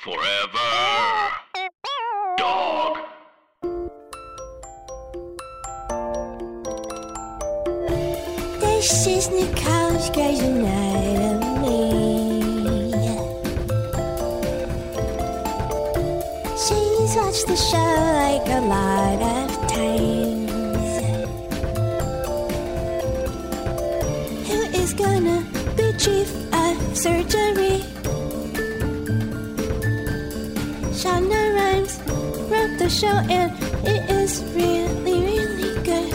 Forever. Dog. This is Nicole's Grey's Anatomy. She's watched the show like a lot of times. Who is gonna be chief of surgery? Shonda Rhimes wrote the show and it is really, really good.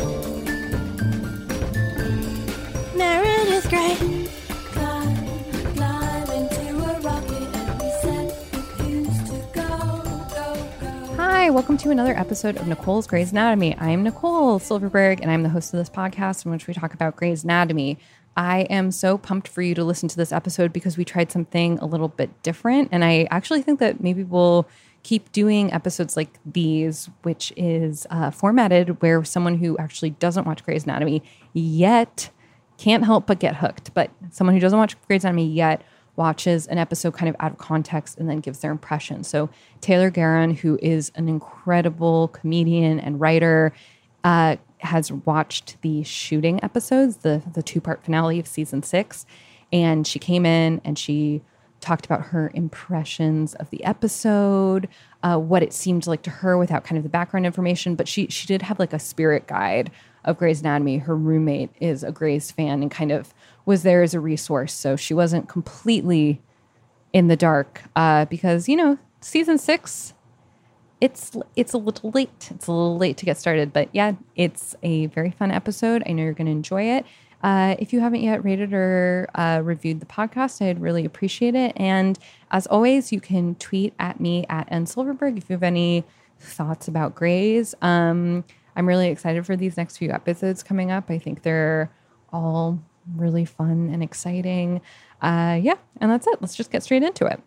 Meredith Grey climbed into a rocket and we said refuse to go. Hi, welcome to another episode of Nicole's Grey's Anatomy. I'm Nicole Silverberg, and I'm the host of this podcast in which we talk about Grey's Anatomy. I am so pumped for you to listen to this episode because we tried something a little bit different, and I actually think that maybe we'll keep doing episodes like these, which is formatted where someone who actually doesn't watch Grey's Anatomy yet can't help but get hooked. But someone who doesn't watch Grey's Anatomy yet watches an episode kind of out of context and then gives their impression. So Taylor Garron, who is an incredible comedian and writer, has watched the shooting episodes, the two-part finale of season 6. And she came in and she talked about her impressions of the episode, what it seemed like to her without kind of the background information. But she did have like a spirit guide of Grey's Anatomy. Her roommate is a Grey's fan and kind of was there as a resource. So she wasn't completely in the dark because, you know, season 6, it's a little late. It's a little late to get started. But yeah, it's a very fun episode. I know you're going to enjoy it. If you haven't yet rated or reviewed the podcast, I'd really appreciate it. And as always, you can tweet at me at nsilverberg if you have any thoughts about Grey's. I'm really excited for these next few episodes coming up. I think they're all really fun and exciting. Yeah, and that's it. Let's just get straight into it.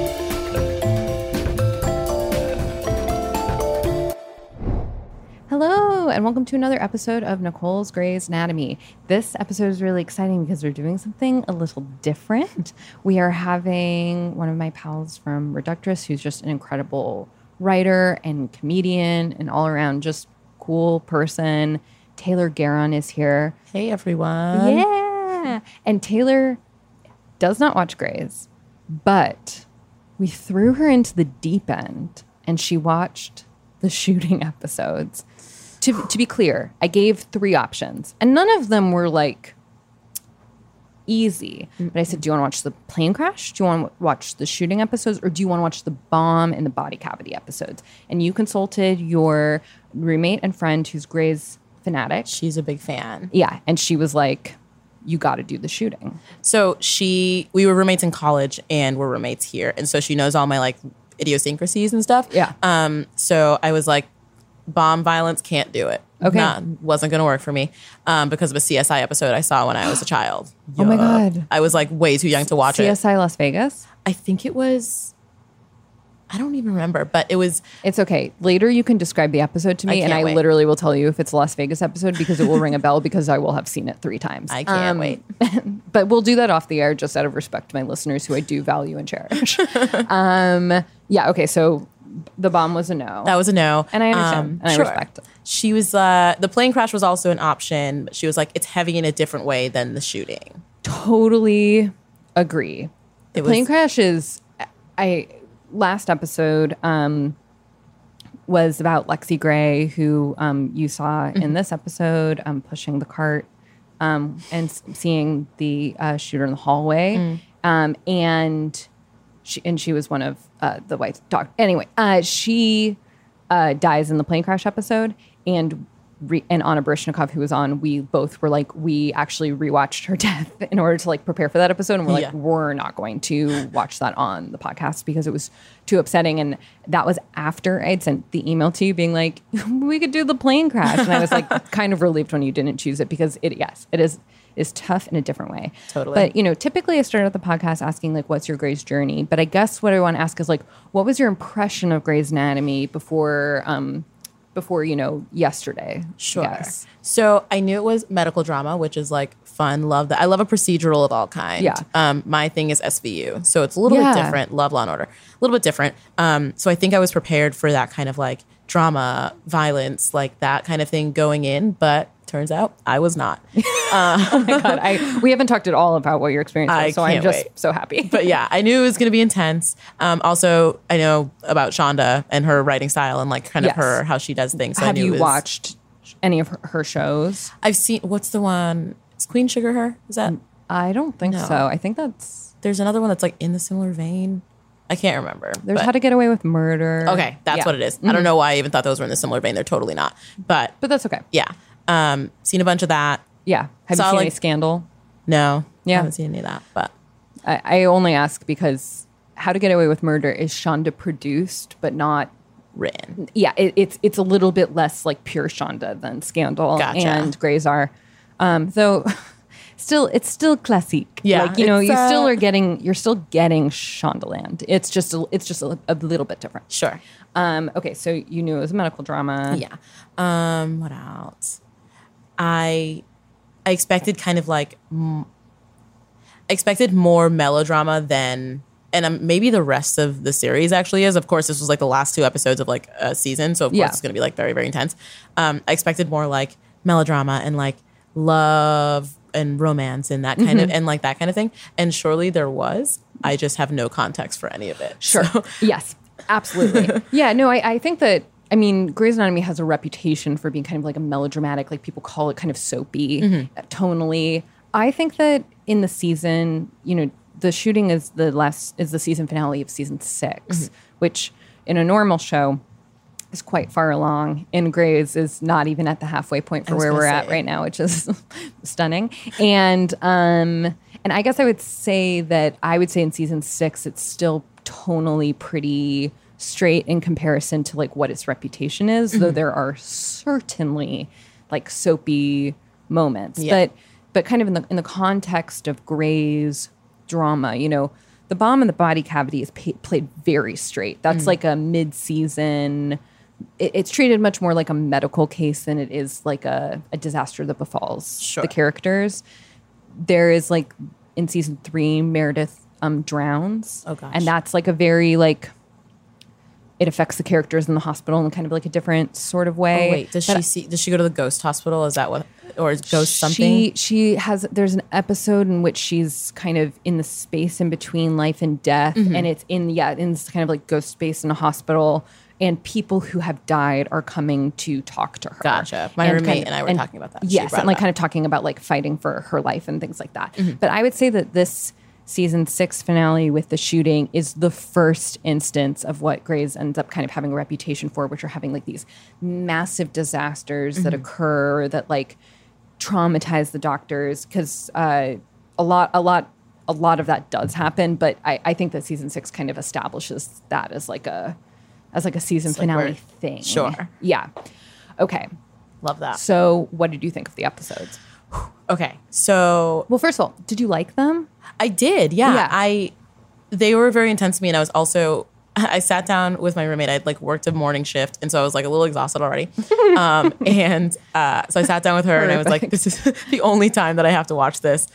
Hello, and welcome to another episode of Nicole's Grey's Anatomy. This episode is really exciting because we're doing something a little different. We are having one of my pals from Reductress, who's just an incredible writer and comedian and all around just cool person. Taylor Garron is here. Hey, everyone. Yeah. And Taylor does not watch Grey's, but we threw her into the deep end and she watched the shooting episodes. To be clear, I gave 3 options and none of them were like easy. But I said, do you want to watch the plane crash? Do you want to watch the shooting episodes? Or do you want to watch the bomb and the body cavity episodes? And you consulted your roommate and friend who's Grey's fanatic. She's a big fan. Yeah. And she was like, you got to do the shooting. So we were roommates in college and we're roommates here. And so she knows all my like idiosyncrasies and stuff. Yeah. So I was like, bomb violence, can't do it. Okay. Wasn't going to work for me because of a CSI episode I saw when I was a child. Oh my God. I was like way too young to watch it. CSI Las Vegas? I think it was, I don't even remember, but it was. It's okay. Later you can describe the episode to me and I wait. literally will tell you if it's a Las Vegas episode because it will ring a bell because I will have seen it 3 times. I can't wait. But we'll do that off the air just out of respect to my listeners who I do value and cherish. Yeah, okay, so the bomb was a no. That was a no. And I understand. And sure. I respect it. She was, the plane crash was also an option, but she was like, it's heavy in a different way than the shooting. Totally agree. The plane crash is, last episode was about Lexi Gray, who you saw in this episode, pushing the cart and seeing the shooter in the hallway. And she was one of the white dog. Anyway, she dies in the plane crash episode, and Anna Barishnikov, who was on, we both were like, we actually rewatched her death in order to like prepare for that episode, and we're like, we're not going to watch that on the podcast because it was too upsetting. And that was after I'd sent the email to you being like, we could do the plane crash, and I was like kind of relieved when you didn't choose it because it is tough in a different way. Totally. But, you know, typically I started out the podcast asking, like, what's your Grey's journey? But I guess what I want to ask is, like, what was your impression of Grey's Anatomy before before, yesterday. Sure. Yes. So I knew it was medical drama, which is like fun. Love that. I love a procedural of all kinds. Yeah. My thing is SVU, so it's a little bit different. Love Law and Order, a little bit different. So I think I was prepared for that kind of like drama, violence, like that kind of thing going in, but turns out I was not. Oh my God. We haven't talked at all about what your experience was, so I'm can't just wait. so happy. But yeah, I knew it was going to be intense. Also, I know about Shonda and her writing style and like kind of Yes. how she does things. So I Have knew you it was- watched any of her shows? I've seen, what's the one? Is Queen Sugar her? Is that? I don't think No. so. I think There's another one that's like in the similar vein. I can't remember. there's but- How to Get Away with Murder. Okay, that's Yeah. what it is. I don't know why I even thought those were in the similar vein. They're totally not. But But that's okay. yeah, seen a bunch of that. Yeah. Have you Saw, seen any like- Scandal? No, Yeah. I haven't seen any of that. But I only ask because How to Get Away with Murder is Shonda produced, but not. written. Yeah, it's a little bit less like pure Shonda than Scandal Gotcha. and Grey's are. Though it's still classique. Yeah, like, you it's, you're still getting Shondaland. It's just a little bit different. Sure. Okay, so you knew it was a medical drama. Yeah. What else? I expected kind of like I expected more melodrama than, and maybe the rest of the series actually is. Of course, this was like the last 2 episodes of like a season, so of course Yeah. it's going to be like very, very intense. I expected more like melodrama and like love and romance and that kind of and like that kind of thing. And surely there was. I just have no context for any of it. Sure. So- Yes, absolutely. Yeah, no, I think that, I mean, Grey's Anatomy has a reputation for being kind of like a melodramatic, like people call it kind of soapy, tonally. I think that in the season, the shooting is the season finale of season 6, which in a normal show is quite far along. In Grey's is not even at the halfway point for was where gonna we're at say. right now, which is stunning. And I guess I would say in season 6 it's still tonally pretty straight in comparison to like what its reputation is, though there are certainly like soapy moments. Yeah. But kind of in the context of Grey's drama, the bomb in the body cavity is played very straight. That's like a mid-season. It's treated much more like a medical case than it is like a disaster that befalls Sure. the characters. There is like in season 3, Meredith drowns. Oh, gosh. And that's like a very like it affects the characters in the hospital in kind of like a different sort of way. Oh, wait, does she go to the ghost hospital? Is that what, or is ghost something? There's an episode in which she's kind of in the space in between life and death, and it's in this kind of like ghost space in a hospital, and people who have died are coming to talk to her. Gotcha. My roommate and I were talking about that. She Yes, brought and like it kind of talking about like fighting for her life and things like that. But I would say that this season 6 finale with the shooting is the first instance of what Grey's ends up kind of having a reputation for, which are having like these massive disasters that occur that like traumatize the doctors, because a lot of that does happen. But I think that season 6 kind of establishes that as like a season like finale where- thing. Sure. Yeah. Okay. Love that. So what did you think of the episodes? Okay, so Well, first of all, did you like them? I did, yeah. Yeah. They were very intense to me, and I was also, I sat down with my roommate. I'd like worked a morning shift, and so I was like a little exhausted already. So I sat down with her, and I was like, this is the only time that I have to watch this.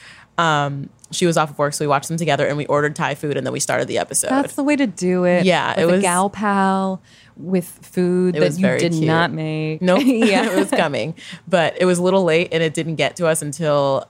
She was off of work, so we watched them together, and we ordered Thai food, and then we started the episode. That's the way to do it. Yeah, with it a was- gal pal with food It that was you very did cute. not make. Nope. Yeah. It was coming. But it was a little late and it didn't get to us until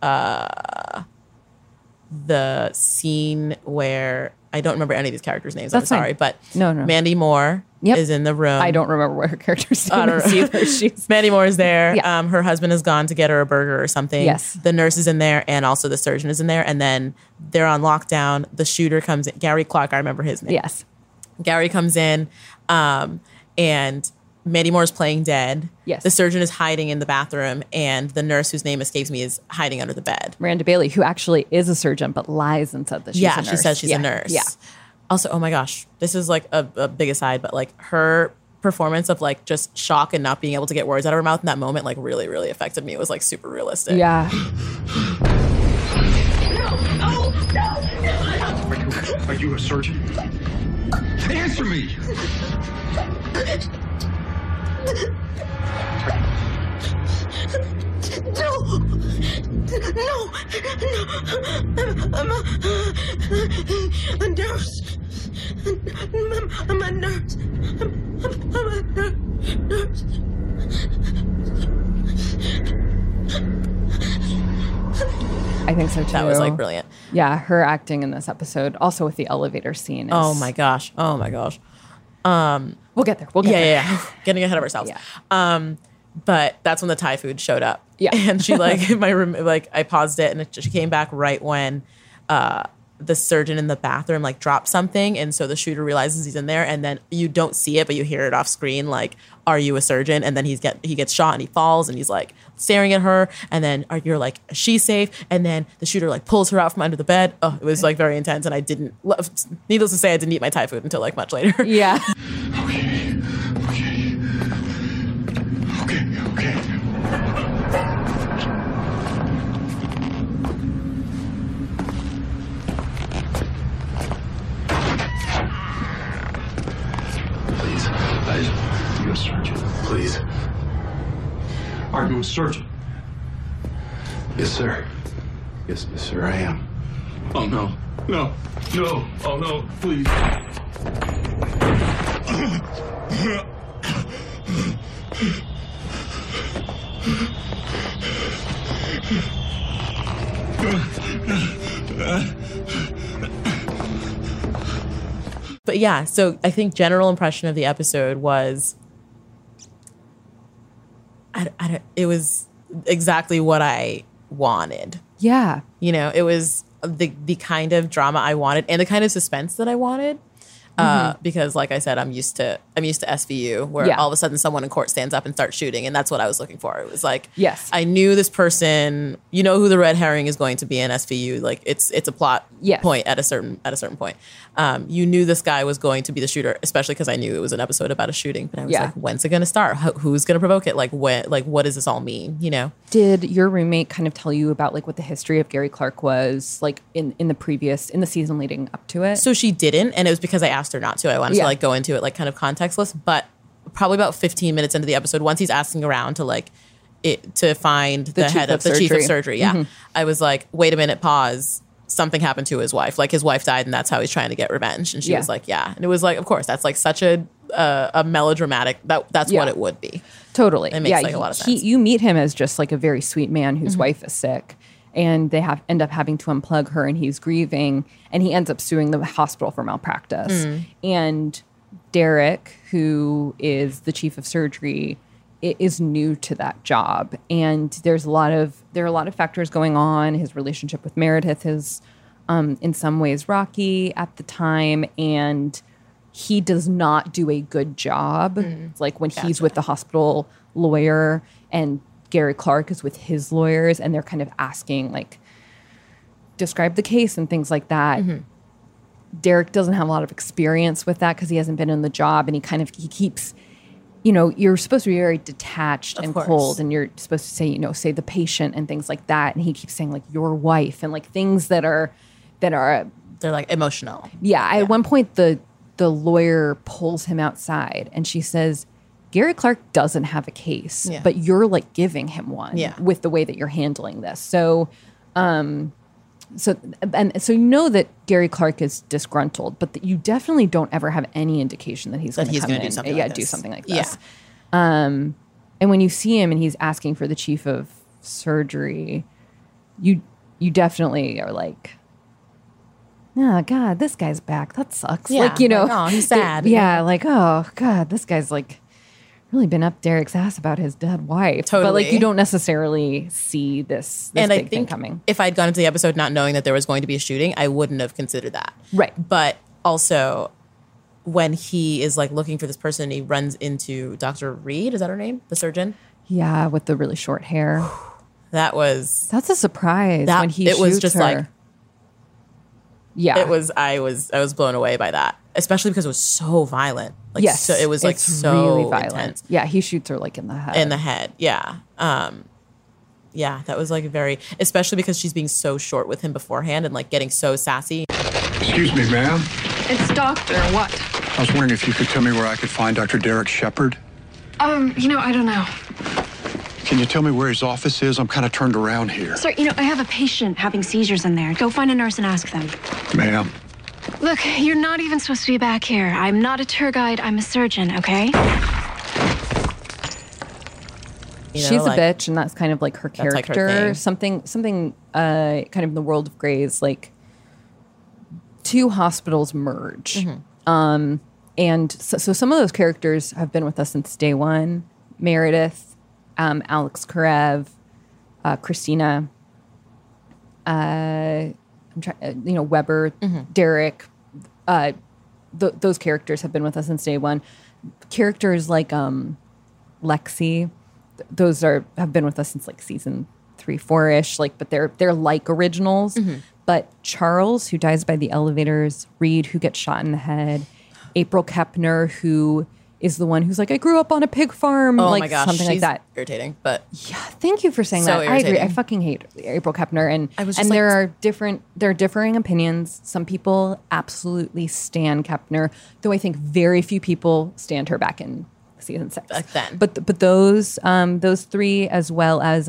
the scene where I don't remember any of these characters' names. That's I'm fine. sorry. But No. Mandy Moore Yep. is in the room. I don't remember what her character's I name don't is know. either. She's Mandy Moore is there. Yeah. Her husband has gone to get her a burger or something. Yes. The nurse is in there and also the surgeon is in there. And then they're on lockdown. The shooter comes in. Gary Clark, I remember his name. yes. Gary comes in and Mandy Moore is playing dead. Yes. The surgeon is hiding in the bathroom and the nurse, whose name escapes me, is hiding under the bed. Miranda Bailey, who actually is a surgeon but lies and said that she's a nurse. She says she's a nurse. Yeah. Also, oh my gosh, this is like a big aside, but like her performance of like just shock and not being able to get words out of her mouth in that moment like really, really affected me. It was like super realistic. Yeah. Are you a surgeon? Answer me! I'm a nurse. I'm a nurse. I'm a nurse. I think so too. That was like brilliant. Yeah, her acting in this episode, also with the elevator scene. Is, Oh my gosh. We'll get there. We'll get there. Yeah. Getting ahead of ourselves. Yeah. But that's when the Thai food showed up. Yeah. And she like in my room, like I paused it and she came back right when the surgeon in the bathroom like dropped something, and so the shooter realizes he's in there, and then you don't see it but you hear it off screen like, "Are you a surgeon?" And then he gets shot and he falls and he's like staring at her, and then you're like, "Is she safe?" And then the shooter like pulls her out from under the bed. Oh, it was like very intense, and I didn't needless to say I didn't eat my Thai food until like much later. Yeah. Okay. Please, you a surgeon? Please. Are you a surgeon? Yes, sir. Yes, sir, I am. Oh, no. Oh, no, please. But yeah, so I think general impression of the episode was, it was exactly what I wanted. Yeah. You know, it was the kind of drama I wanted and the kind of suspense that I wanted. Because like I said, I'm used to SVU where all of a sudden someone in court stands up and starts shooting, and that's what I was looking for. It was like, yes, I knew this person, you know who the red herring is going to be in SVU. Like it's a plot point at a certain point. You knew this guy was going to be the shooter, especially because I knew it was an episode about a shooting. But I was like, when's it going to start? Who's going to provoke it? Like what does this all mean? You know? Did your roommate kind of tell you about like what the history of Gary Clark was like in the season leading up to it? So she didn't, and it was because I asked her not to. I wanted to like go into it like kind of contextless, but probably about 15 minutes into the episode, once he's asking around to like to find the head of the chief of surgery, I was like, wait a minute, pause. Something happened to his wife. Like his wife died, and that's how he's trying to get revenge. And she was like, yeah. And it was like, of course, that's like such a melodramatic. That's what it would be. Totally. It makes like a lot of sense. You meet him as just like a very sweet man whose wife is sick, and they end up having to unplug her, and he's grieving, and he ends up suing the hospital for malpractice. And Derek, who is the chief of surgery, is new to that job, and there are a lot of factors going on. His relationship with Meredith is in some ways rocky at the time, and he does not do a good job. It's like when he's with the hospital lawyer and Gary Clark is with his lawyers, and they're kind of asking like, describe the case and things like that. Derek doesn't have a lot of experience with that because he hasn't been in the job, and he keeps, you know, you're supposed to be very detached and cold, and you're supposed to say, you know, say the patient and things like that. And he keeps saying like your wife and like things that are they're like emotional. Yeah. At one point, the lawyer pulls him outside, and she says, Gary Clark doesn't have a case, but you're like giving him one with the way that you're handling this. So, so you know that Gary Clark is disgruntled, but you definitely don't ever have any indication that he's going to come in. Do something like this. Do something like this. And when you see him and he's asking for the chief of surgery, you definitely are like, oh God, this guy's back. That sucks. Yeah, like, you know, oh, he's sad. Yeah, like, oh God, this guy's like really been up Derek's ass about his dead wife. Totally. But like you don't necessarily see this and big I think thing coming. If I'd gone into the episode not knowing that there was going to be a shooting, I wouldn't have considered that. Right. But also when he is like looking for this person, he runs into Dr. Reed. Is that her name? The surgeon? Yeah, with the really short hair. That's a surprise when he shoots was just her. like, yeah, it was. I was blown away by that, especially because it was so violent. Like, yes, so, it was like so really violent. Intense. Yeah, he shoots her like in the head. In the head, yeah. Yeah, that was like very, especially because she's being so short with him beforehand and like getting so sassy. Excuse me, ma'am. It's Doctor what? I was wondering if you could tell me where I could find Dr. Derek Shepard. I don't know. Can you tell me where his office is? I'm kind of turned around here. Sir, I have a patient having seizures in there. Go find a nurse and ask them. Ma'am. Look, you're not even supposed to be back here. I'm not a tour guide. I'm a surgeon, okay? She's a bitch, and that's kind of like her character. like her thing. Something kind of in the world of Grey's, like two hospitals merge. And so some of those characters have been with us since day one. Meredith, Alex Karev, Christina, Weber, Derek. Those characters have been with us since day one. Characters like Lexi, those have been with us since like season 3-4-ish. But they're like originals. But Charles, who dies by the elevators, Reed, who gets shot in the head, April Kepner, who is the one who's like, I grew up on a pig farm, my gosh, something like that. Irritating, but yeah, thank you for saying So that. I agree. irritating. I fucking hate April Kepner, and I was just there like- are differing opinions. Some people absolutely stan Kepner, though I think very few people stand her back in season 6. Back then. But those three, as well as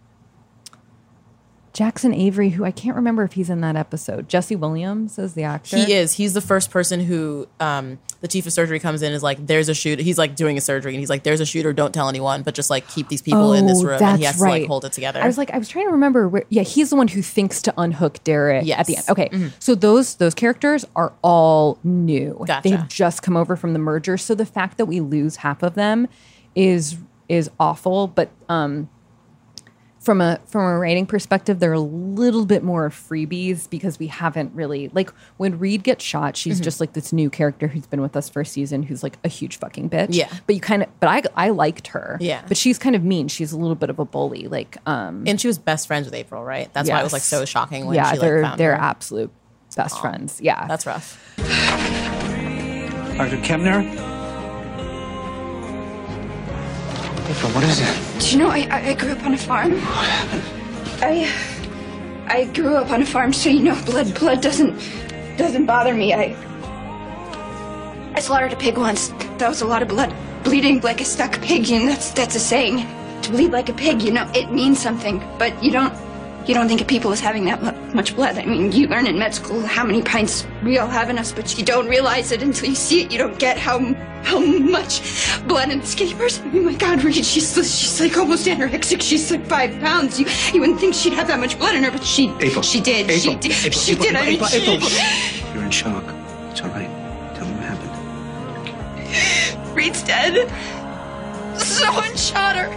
Jackson Avery, who I can't remember if he's in that episode. Jesse Williams is the actor. he is. He's the first person who the chief of surgery comes in, is like, there's a shooter. He's like doing a surgery, and he's like, there's a shooter. Don't tell anyone, but just like keep these people in this room, and he has to like hold it together. I was trying to remember where. Yeah, he's the one who thinks to unhook Derek at the end. Yes. Okay, so those characters are all new. Gotcha. They've just come over from the merger. So the fact that we lose half of them is awful. But from a writing perspective, they're a little bit more freebies because we haven't really, like, when Reed gets shot, she's just like this new character who's been with us for a season, who's like a huge fucking bitch. Yeah. But I liked her. Yeah. But she's kind of mean. She's a little bit of a bully. and she was best friends with April, right? That's why it was like so shocking when she they're found they're her. absolute best friends. Yeah. That's rough. Dr. Kemner? April, what is it? Do you know, I grew up on a farm. I grew up on a farm, so blood doesn't bother me. I slaughtered a pig once. That was a lot of blood. Bleeding like a stuck pig, that's a saying. To bleed like a pig, it means something. But you don't think of people as having that much blood. I mean, you learn in med school how many pints we all have in us, but you don't realize it until you see it. You don't get how much blood in a skinny person. Oh my God, Reed, she's like almost anorexic. She's like 5 pounds. You wouldn't think she'd have that much blood in her, but she did. April, She did. April. You're in shock. It's all right. Tell me what happened. Reed's dead. Someone shot her.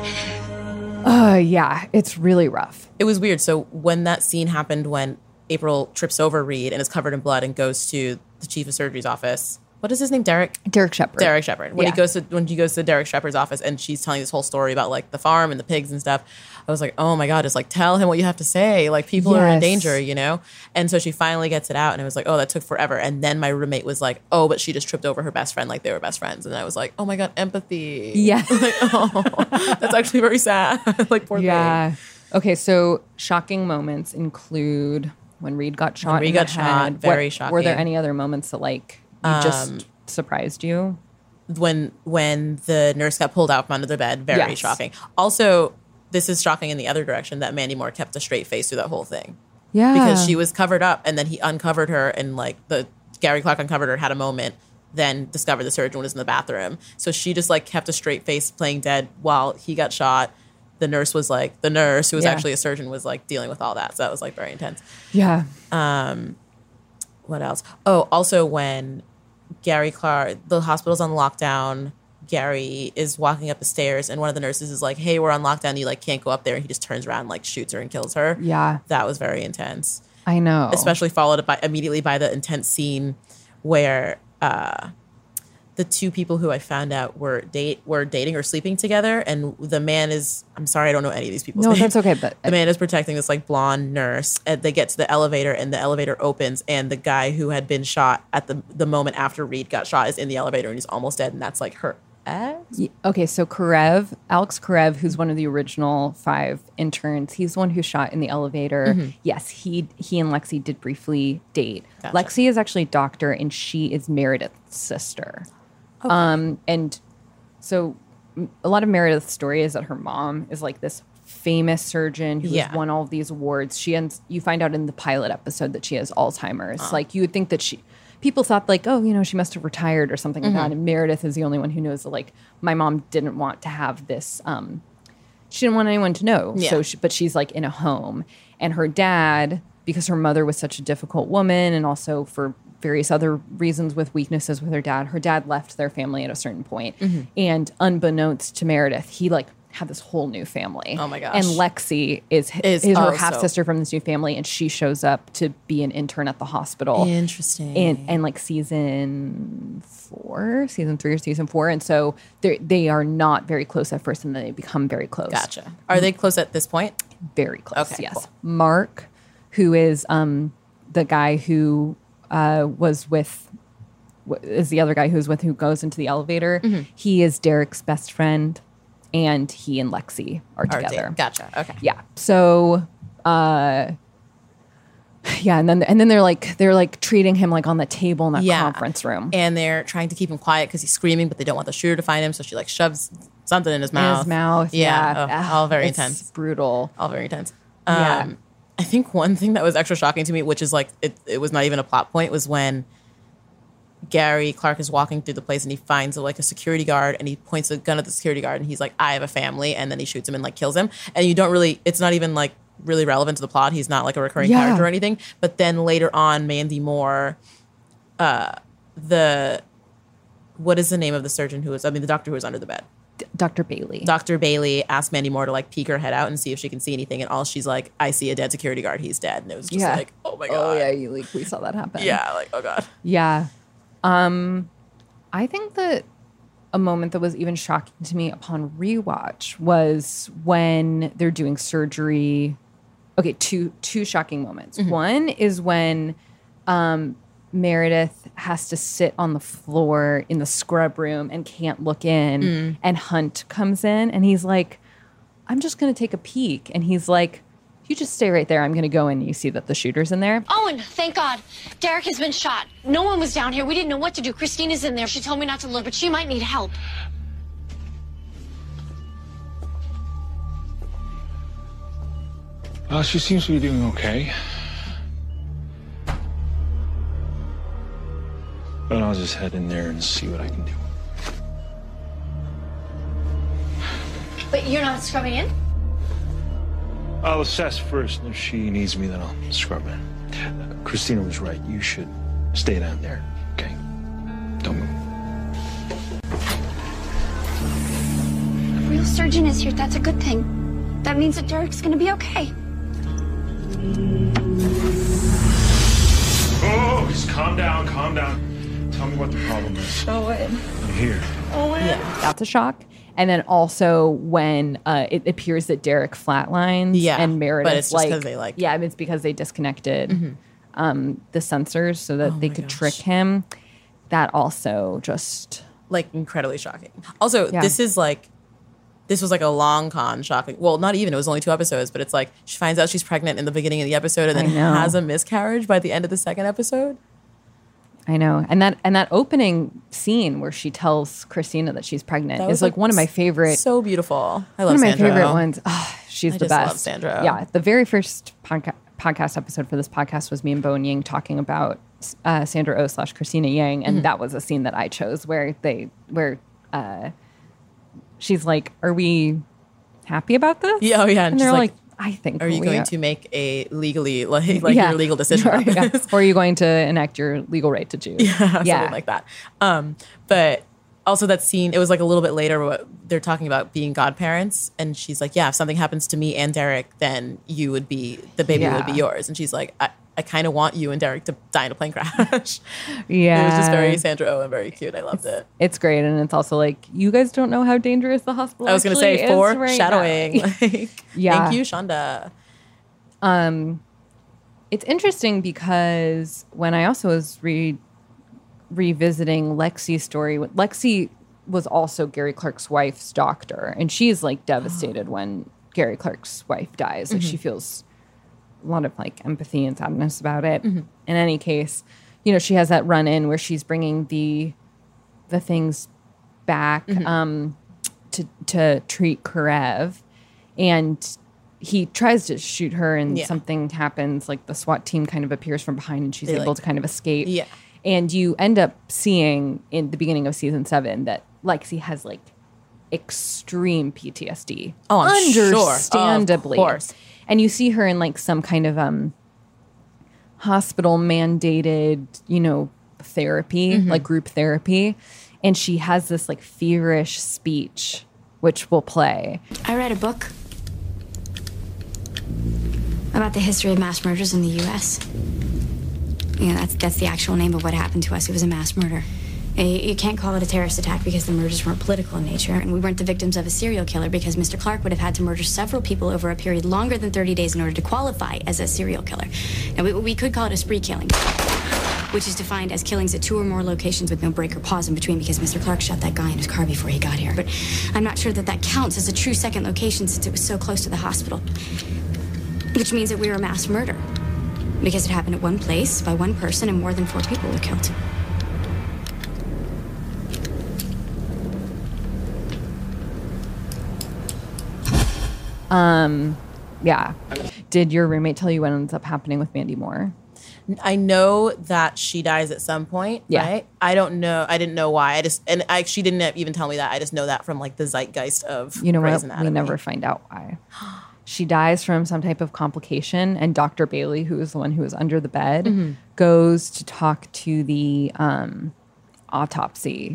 Yeah, it's really rough. It was weird. So when that scene happened, when April trips over Reed and is covered in blood and goes to the chief of surgery's office. What is his name? Derek Shepard. When he goes to Derek Shepard's office and she's telling this whole story about like the farm and the pigs and stuff, I was like, oh my God, just like tell him what you have to say. Like people are in danger, And so she finally gets it out, and it was like, oh, that took forever. And then my roommate was like, oh, but she just tripped over her best friend like they were best friends. And I was like, oh my God, empathy. Yeah. Like, oh, that's actually very sad. Like poor thing. Okay, so shocking moments include when Reed got shot. Reed got shot, very shocking. Were there any other moments that like just surprised you? When the nurse got pulled out from under the bed, very shocking. Also, this is shocking in the other direction that Mandy Moore kept a straight face through that whole thing. Yeah. Because she was covered up, and then he uncovered her, and like Gary Clark uncovered her, had a moment, then discovered the surgeon was in the bathroom. So she just like kept a straight face playing dead while he got shot. The nurse, who was actually a surgeon, was like dealing with all that. So that was like very intense. Yeah. What else? Oh, also when Gary Clark, the hospital's on lockdown, Gary is walking up the stairs and one of the nurses is like, hey, we're on lockdown. You like can't go up there. And he just turns around and like shoots her and kills her. Yeah. That was very intense. I know. Especially followed immediately by the intense scene where the two people who I found out were dating or sleeping together, and the man is, I'm sorry, I don't know any of these people's names. No, that's okay. But the man is protecting this like blonde nurse, and they get to the elevator, and the elevator opens, and the guy who had been shot at the moment after Reed got shot is in the elevator, and he's almost dead, and that's like her ex. Okay, so Alex Karev, who's one of the original 5 interns, he's the one who shot in the elevator. Mm-hmm. Yes, he and Lexi did briefly date. Gotcha. Lexi is actually a doctor, and she is Meredith's sister. Okay. And so a lot of Meredith's story is that her mom is like this famous surgeon who has won all of these awards. You find out in the pilot episode that she has Alzheimer's. Like you would think that people thought like, oh, you know, she must have retired or something like that. And Meredith is the only one who knows that like my mom didn't want to have this. She didn't want anyone to know. Yeah. But she's like in a home, and her dad, because her mother was such a difficult woman, and also for various other reasons with weaknesses with her dad left their family at a certain point. And unbeknownst to Meredith, he like had this whole new family. Oh my gosh. And Lexi is her half-sister from this new family, and she shows up to be an intern at the hospital. Interesting. And like season 3 or season 4. And so they are not very close at first, and then they become very close. Gotcha. Are they close at this point? Very close, okay, yes. Cool. Mark, who is the guy who is the other guy who goes into the elevator. He is Derek's best friend, and he and Lexi are together. Gotcha. Okay. Yeah. So, and then they're like treating him like on the table in that conference room, and they're trying to keep him quiet because he's screaming, but they don't want the shooter to find him. So she like shoves something in his mouth. Yeah. All very intense. Brutal. All very intense. I think one thing that was extra shocking to me, which is like it was not even a plot point, was when Gary Clark is walking through the place and he finds like a security guard, and he points a gun at the security guard and he's like, I have a family, and then he shoots him and like kills him. And you don't really, it's not even like really relevant to the plot. He's not like a recurring character or anything. But then later on, Mandy Moore, what is the name of the surgeon the doctor who was under the bed? Dr. Bailey. Dr. Bailey asked Mandy Moore to like peek her head out and see if she can see anything, and all she's like, I see a dead security guard, he's dead. And it was just like, oh my God. Oh yeah, we saw that happen. Yeah, like, oh God. Yeah. I think that a moment that was even shocking to me upon rewatch was when they're doing surgery. Okay, two shocking moments. One is when Meredith has to sit on the floor in the scrub room and can't look in, and Hunt comes in and he's like, I'm just going to take a peek. And he's like, you just stay right there. I'm going to go in, and you see that the shooter's in there. Owen, thank God. Derek has been shot. No one was down here. We didn't know what to do. Christina's in there. She told me not to look, but she might need help. She seems to be doing okay. But I'll just head in there and see what I can do. But you're not scrubbing in? I'll assess first, and if she needs me, then I'll scrub in. Christina was right. You should stay down there, okay? Don't move. A real surgeon is here. That's a good thing. That means that Derek's gonna be okay. Oh, just calm down, calm down. Tell me what the problem is. Owen. I'm here. Owen. Yeah, that's a shock. And then also when it appears that Derek flatlines, and Meredith, but it's just because they like, it's because they disconnected the sensors so that they could trick him. That also just like incredibly shocking. Also, this was like a long con shocking. Well, not even. It was only 2 episodes, but it's like she finds out she's pregnant in the beginning of the episode and then has a miscarriage by the end of the 2nd episode. I know. And that opening scene where she tells Christina that she's pregnant is like one of my favorite. So beautiful. I love Sandra. One of my Sandra. favorite ones. Oh, she's the best. I love Sandra. Yeah. The very first podcast episode for this podcast was me and Bowen Ying talking about Sandra Oh / Christina Yang. And that was a scene that I chose where she's like, are we happy about this? Yeah. Oh yeah. And they're like, I think. Are you going to make a legally your legal decision on this? Or are you going to enact your legal right to choose? Something like that. But also that scene, it was like a little bit later. They're talking about being godparents, and she's like, "Yeah, if something happens to me and Derek, then the baby would be yours." And she's like, I kind of want you and Derek to die in a plane crash. Yeah. It was just very Sandra Oh and very cute. I loved it. It's great. And it's also like, you guys don't know how dangerous the hospital I was going to say, foreshadowing. Right Thank you, Shonda. It's interesting because when I also was revisiting Lexi's story, Lexi was also Gary Clark's wife's doctor. And she's like devastated when Gary Clark's wife dies. Like she feels a lot of like empathy and sadness about it. In any case, she has that run in where she's bringing the things back. to treat Karev, and he tries to shoot her, and something happens. Like the SWAT team kind of appears from behind, and she's able to kind of escape. Yeah. And you end up seeing in the beginning of season 7 that Lexi has like extreme PTSD. Oh, I'm sure. Understandably. Of course. And you see her in like some kind of hospital mandated, therapy, like group therapy. And she has this like feverish speech, which will play. I read a book about the history of mass murders in the U.S. That's the actual name of what happened to us. It was a mass murder. You can't call it a terrorist attack because the murders weren't political in nature, and we weren't the victims of a serial killer because Mr. Clark would have had to murder several people over a period longer than 30 days in order to qualify as a serial killer. Now, we could call it a spree killing, which is defined as killings at 2 or more locations with no break or pause in between because Mr. Clark shot that guy in his car before he got here. But I'm not sure that counts as a true second location since it was so close to the hospital, which means that we were a mass murder because it happened at one place by one person and more than 4 people were killed. Yeah. Did your roommate tell you what ends up happening with Mandy Moore? I know that she dies at some point, right? I don't know. I didn't know why. She didn't even tell me that. I just know that from like the zeitgeist of You know Grey's what? Anatomy. We never find out why. She dies from some type of complication, and Dr. Bailey, who is the one who was under the bed, goes to talk to the autopsy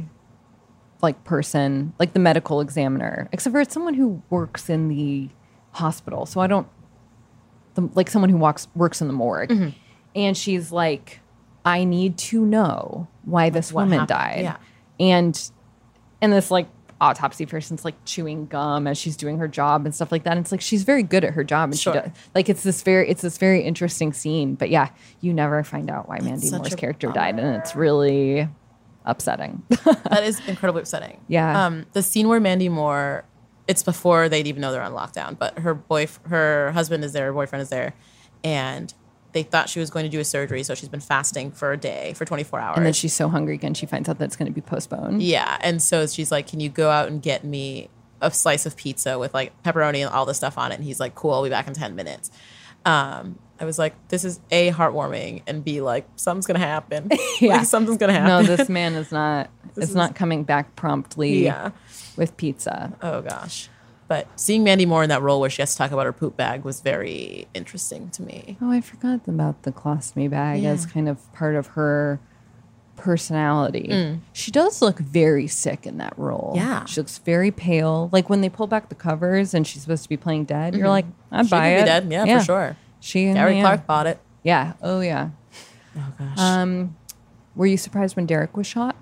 person, like the medical examiner, except for it's someone who works in the hospital. So someone who works in the morgue. And she's like, I need to know why this woman died. Yeah. And this like autopsy person's like chewing gum as she's doing her job and stuff like that. And it's like she's very good at her job, and she does, like it's this very interesting scene. But yeah, you never find out why Mandy Moore's character died, and it's really upsetting. That is incredibly upsetting. Yeah. The scene where Mandy Moore, it's before they'd even know they're on lockdown, but her husband is there, her boyfriend is there, and they thought she was going to do a surgery, so she's been fasting for a day, for 24 hours. And then she's so hungry again, she finds out that it's going to be postponed. Yeah, and so she's like, can you go out and get me a slice of pizza with like pepperoni and all this stuff on it? And he's like, cool, I'll be back in 10 minutes. I was like, this is A, heartwarming, and B, like, something's going to happen. Yeah. Like, something's going to happen. No, this man is not coming back promptly with pizza. Oh, gosh. But seeing Mandy Moore in that role where she has to talk about her poop bag was very interesting to me. Oh, I forgot about the colostomy bag as kind of part of her personality. She does look very sick in that role. Yeah. She looks very pale. Like when they pull back the covers and she's supposed to be playing dead, you're like, I'd buy it. She could be dead. Yeah, for sure. Gary Clark bought it. Yeah. Oh, yeah. Oh, gosh. Were you surprised when Derek was shot?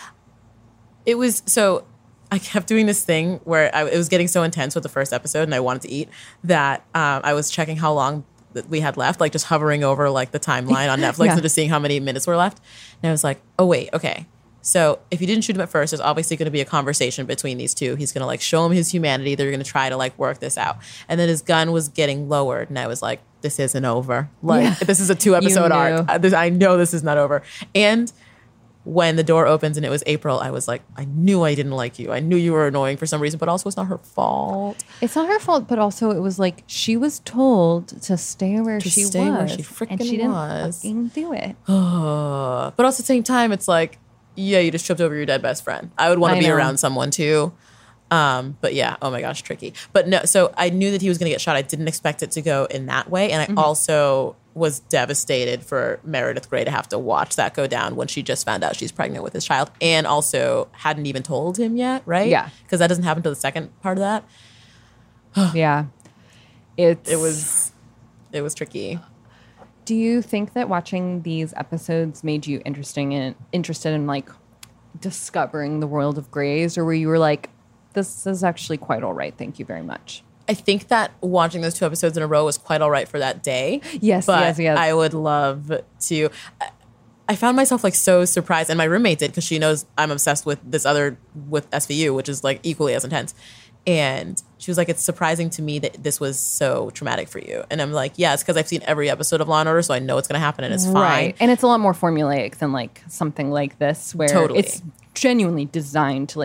It was, so I kept doing this thing where it was getting so intense with the first episode and I wanted to eat that I was checking how long that we had left, like just hovering over like the timeline on Netflix and just seeing how many minutes were left. And I was like, oh, wait, okay. So if you didn't shoot him at first, there's obviously going to be a conversation between these two. He's going to like show him his humanity. They're going to try to like work this out. And then his gun was getting lowered. And I was like, this isn't over. Like this is a 2-episode arc. I know this is not over. And when the door opens and it was April, I was like, I knew I didn't like you. I knew you were annoying for some reason, but also it's not her fault. It's not her fault, but also it was like she was told to stay where she was. Where she freaking and she didn't fucking do it. But also at the same time, it's like, yeah, you just tripped over your dead best friend. I would want to be around someone too. But yeah, oh my gosh, tricky. But no, so I knew that he was going to get shot. I didn't expect it to go in that way. And I also was devastated for Meredith Grey to have to watch that go down when she just found out she's pregnant with his child and also hadn't even told him yet, right? Yeah. Because that doesn't happen until the second part of that. Yeah. It was tricky. Do you think that watching these episodes made you interested in like discovering the world of Greys, or were you like, this is actually quite all right, thank you very much? I think that watching those 2 episodes in a row was quite all right for that day. Yes, but yes. I would love to. I found myself like so surprised, and my roommate did because she knows I'm obsessed with with SVU, which is like equally as intense. And she was like, it's surprising to me that this was so traumatic for you. And I'm like, yeah, it's because I've seen every episode of Law & Order, so I know it's going to happen and it's fine. Right. And it's a lot more formulaic than like something like this where it's genuinely designed to like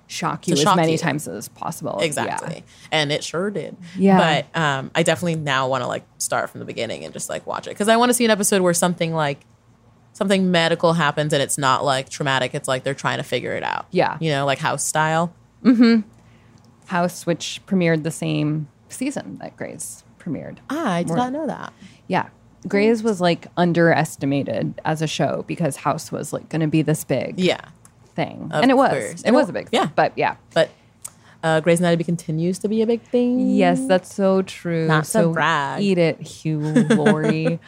shock you To as shock many you. times as possible. Exactly. And it sure did. Yeah. But I definitely now want to like start from the beginning and just like watch it. Because I want to see an episode where something medical happens and it's not like traumatic. It's like they're trying to figure it out. Yeah. You know, like House style. House, which premiered the same season that Grey's premiered. I did not know that. Yeah. Grey's was like underestimated as a show because House was like going to be this big thing. Of And it was. course. It was a big thing. Yeah. But yeah. But Grey's Anatomy continues to be a big thing. Yes, that's so true. Not to so brag. Eat it, Hugh Laurie.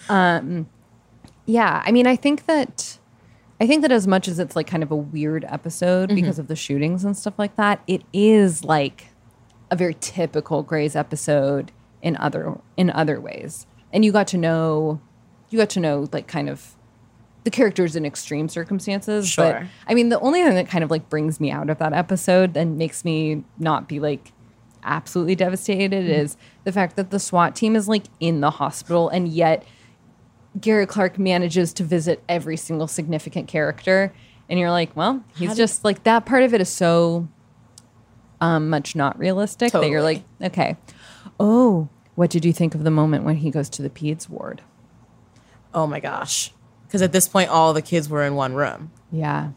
Yeah, I mean, I think that as much as it's like kind of a weird episode because of the shootings and stuff like that, it is like a very typical Grey's episode in other ways. And you got to know like kind of the characters in extreme circumstances. Sure. But I mean, the only thing that kind of like brings me out of that episode and makes me not be like absolutely devastated is the fact that the SWAT team is like in the hospital, and yet Garrett Clark manages to visit every single significant character. And you're like, well, he's just like, that part of it is so much not realistic that you're like, okay. Oh, what did you think of the moment when he goes to the peds ward? Oh my gosh. Because at this point, all the kids were in one room. Yeah.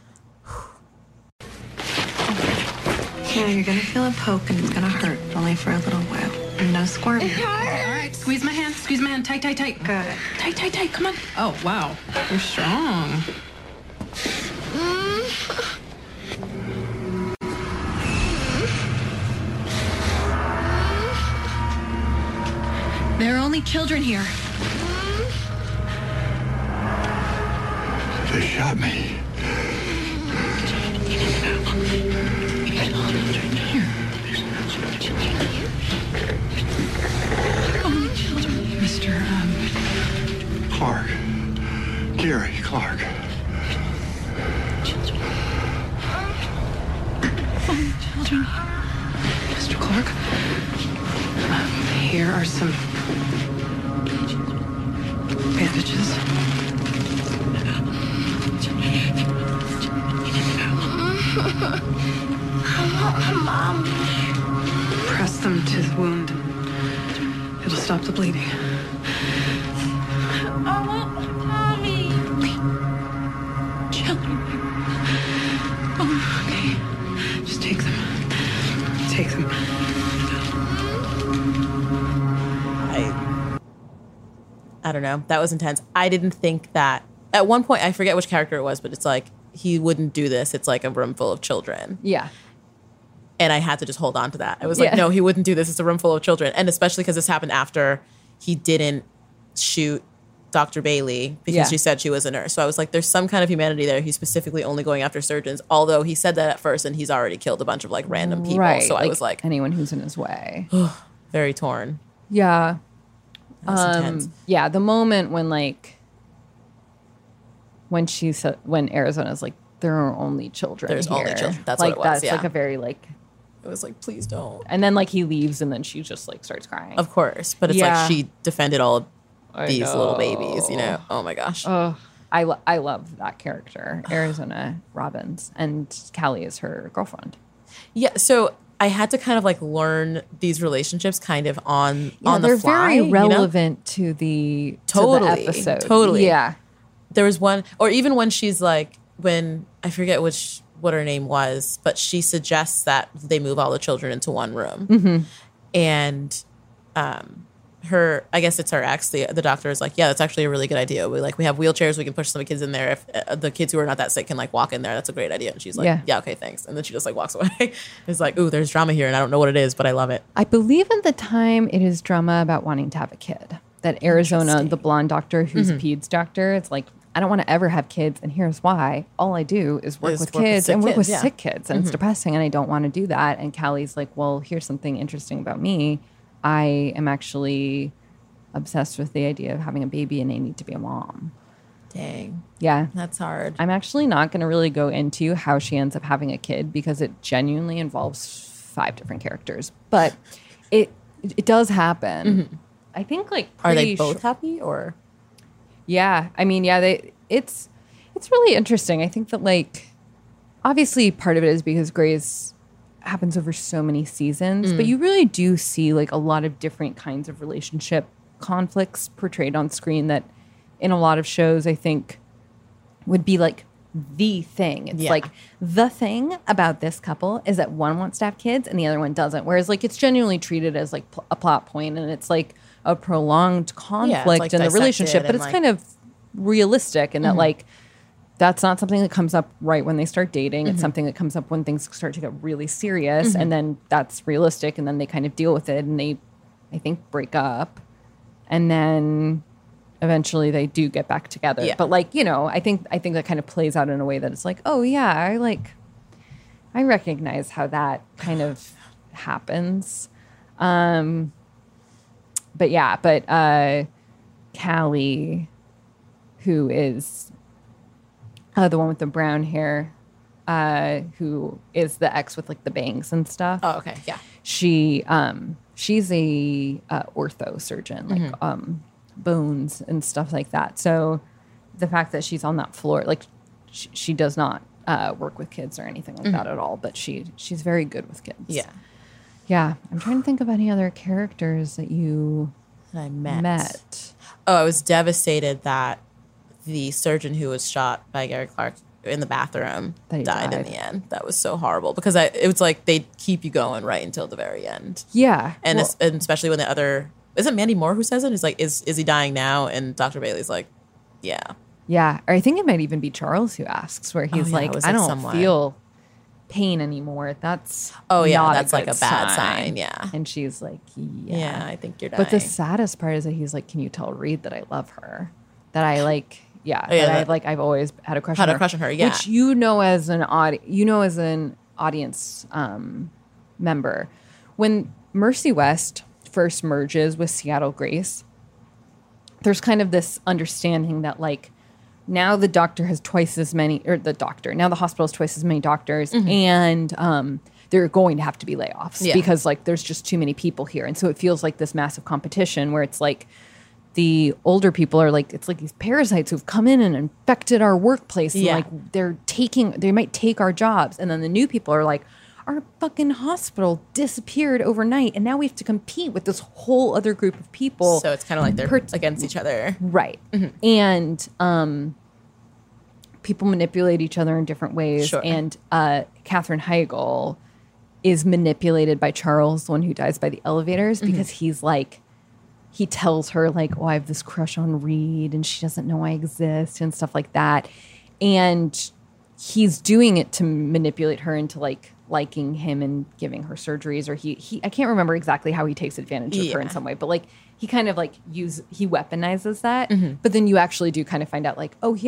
Yeah, you're gonna feel a poke and it's gonna hurt, only for a little while. And no squirming. All right, squeeze my hand, tight, tight, tight. Good. Tight, tight, tight, come on. Oh, wow, you're strong. There are only children here. They shot me. Mr. Clark. Gary Clark. Children. Mr. Clark, here are some bandages. Mom. Press them to the wound. It'll stop the bleeding. I want Mommy. Children. Oh, okay. Just take them. Take them. I don't know. That was intense. I didn't think that at one point, I forget which character it was, but it's like, he wouldn't do this. It's like a room full of children. Yeah. And I had to just hold on to that. I was like, no, he wouldn't do this. It's a room full of children. And especially because this happened after he didn't shoot Dr. Bailey because she said she was a nurse. So I was like, there's some kind of humanity there. He's specifically only going after surgeons. Although he said that at first and he's already killed a bunch of like random people. Right. So I was like, anyone who's in his way. very torn. Yeah. That was intense. Yeah. The moment when like, when she said, when Arizona's like, there are only children. There's here. only children. That's like, what it was. That's like a very like, it was like, please don't. And then like he leaves and then she just like starts crying. Of course. But it's like she defended all of these little babies, you know? Oh my gosh. Oh, I love that character, Arizona Robbins, and Callie is her girlfriend. Yeah. So I had to kind of like learn these relationships kind of on the they're fly. very relevant to the episode. Totally. Yeah. There was one, or even when she's like, when I forget what her name was, but she suggests that they move all the children into one room. Mm-hmm. And I guess it's her ex, the doctor is like, yeah, that's actually a really good idea. We have wheelchairs, we can push some of the kids in there. If the kids who are not that sick can like walk in there, that's a great idea. And she's like, yeah, okay, thanks. And then she just like walks away. It's like, ooh, there's drama here and I don't know what it is, but I love it. I believe at the time it is drama about wanting to have a kid. That Arizona, the blonde doctor who's a peds doctor, it's like, I don't want to ever have kids, and here's why. All I do is work with kids and work with sick kids, and it's depressing, and I don't want to do that. And Callie's like, well, here's something interesting about me. I am actually obsessed with the idea of having a baby, and I need to be a mom. Dang. Yeah. That's hard. I'm actually not going to really go into how she ends up having a kid because it genuinely involves 5 different characters. But it does happen. Mm-hmm. I think like are they both happy or? Yeah, I mean, yeah, it's really interesting. I think that like obviously part of it is because Grey's happens over so many seasons, but you really do see like a lot of different kinds of relationship conflicts portrayed on screen that in a lot of shows I think would be like the thing. It's like the thing about this couple is that one wants to have kids and the other one doesn't. Whereas like it's genuinely treated as like a plot point and it's like a prolonged conflict like in the relationship, but and, it's like- kind of realistic in that like that's not something that comes up right when they start dating. It's something that comes up when things start to get really serious and then that's realistic and then they kind of deal with it and they, I think, break up and then eventually they do get back together. Yeah. But like, you know, I think that kind of plays out in a way that it's like, oh yeah, I recognize how that kind of happens. But Callie, who is the one with the brown hair, who is the ex with like the bangs and stuff. Oh, okay. Yeah. She's a ortho surgeon, like bones and stuff like that. So the fact that she's on that floor, like she does not work with kids or anything like that at all, but she's very good with kids. Yeah. Yeah. I'm trying to think of any other characters that you I met. met. Oh, I was devastated that the surgeon who was shot by Gary Clark in the bathroom That he died in died. the end. That was so horrible because it was like they keep you going right until the very end. Yeah. And, Well- and especially when the other, is it Mandy Moore who says it? It's like, is he dying now? And Dr. Bailey's like, yeah. Yeah, or I think it might even be Charles who asks, where he's yeah, like, it was "I like don't someone. feel pain anymore." That's Oh, yeah, not that's like good a bad sign, yeah. and she's like, "Yeah, Yeah, I think you're But the dying. saddest part is that he's like, "Can you tell Reed that I love her? That I like, yeah, Oh, yeah, that I that- like. I've always had a crush Had on a her, crush on her, yeah. Which as an audience member, when Mercy West first merges with Seattle Grace, there's kind of this understanding that like now the doctor has twice as many, or now the hospital has twice as many doctors, and there are going to have to be layoffs because like there's just too many people here, and so it feels like this massive competition where it's like the older people are like, it's like these parasites who've come in and infected our workplace, and like they might take our jobs, and then the new people are like, our fucking hospital disappeared overnight, and now we have to compete with this whole other group of people. So it's kind of like they're against each other. Right. And people manipulate each other in different ways. Sure. And Katherine Heigl is manipulated by Charles, the one who dies by the elevators, because he's like, he tells her like, oh, I have this crush on Reed and she doesn't know I exist and stuff like that. And he's doing it to manipulate her into like liking him and giving her surgeries, or he I can't remember exactly how he takes advantage of her in some way, but like he kind of like he weaponizes that. But then you actually do kind of find out like, oh, he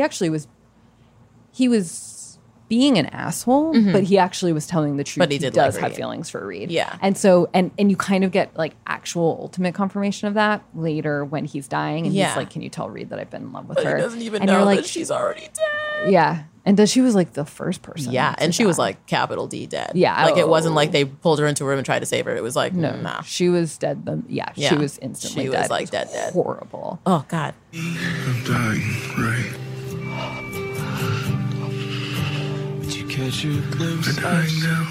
was being an asshole, but he actually was telling the truth. But he did like does have Reed. feelings for Reed. Yeah. And so and you kind of get like actual ultimate confirmation of that later when he's dying and Yeah. he's like, can you tell Reed that I've been in love with But her? he doesn't even and know you're like, that she's already dead. yeah. And that she was like the first person. Yeah, to and she was die. like capital D dead. Yeah, like it wasn't oh. like they pulled her into a room and tried to save her. It was like No, nah. she was dead. She Yeah. was instantly She dead. was, like, It was dead. horrible. Oh God. I'm dying, right? Did you catch a glimpse I'm dying now.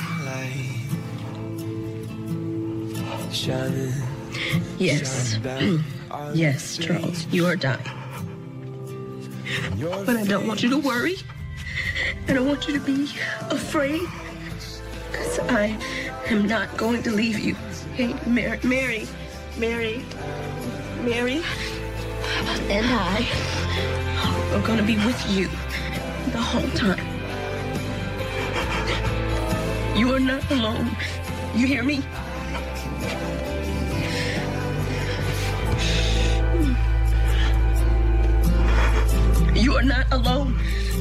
Shining. Yes. Yes, Charles, you are dying. But I don't want you to worry. I don't want you to be afraid. Because I am not going to leave you. Hey, Mary, and I are going to be with you the whole time. You are not alone. You hear me? You are not alone.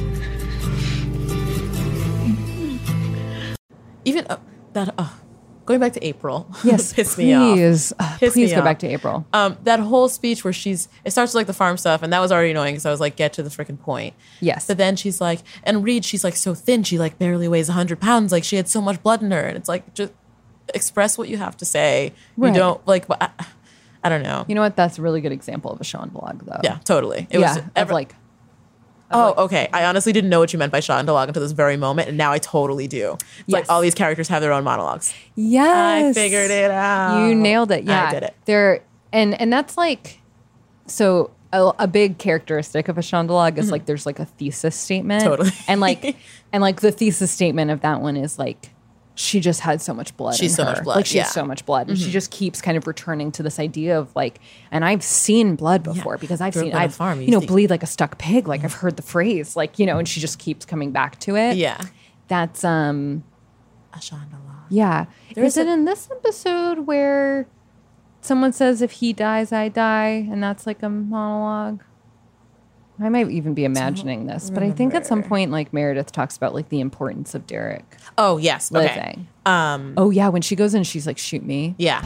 Even going back to April. Yes, pissed me off. please. Pissed Please me go off. back to April. That whole speech where it starts with like the farm stuff, and that was already annoying because I was like, get to the freaking point. Yes. But then she's like, and Reed, she's like so thin, she like barely weighs 100 pounds. Like she had so much blood in her, and it's like just express what you have to say. Right. You don't like. I don't know. You know what? That's a really good example of a Sean blog, though. Yeah, totally. It yeah, was of like, Oh, okay. I honestly didn't know what you meant by shot and dialogue until this very moment, and now I totally do. It's like all these characters have their own monologues. Yes. I figured it out. You nailed it. Yeah. I did it. They're and that's like so a big characteristic of a shot and dialogue is like there's like a thesis statement. Totally. And like the thesis statement of that one is like she just had so much blood. She's in so her. much blood. Like she Yeah. has so much blood. And she just keeps kind of returning to this idea of like, and I've seen blood before because I've Grew seen up on a I've farm. You you know used to- bleed like a stuck pig. Like I've heard the phrase. Like, you know, and she just keeps coming back to it. Yeah. That's A shot and dialogue. yeah. There's Is it in this episode where someone says if he dies, I die, and that's like a monologue? I might even be imagining this, but I think at some point, like Meredith talks about like the importance of Derek Oh, yes. Okay. living. Oh yeah, when she goes in, she's like, "Shoot me." Yeah.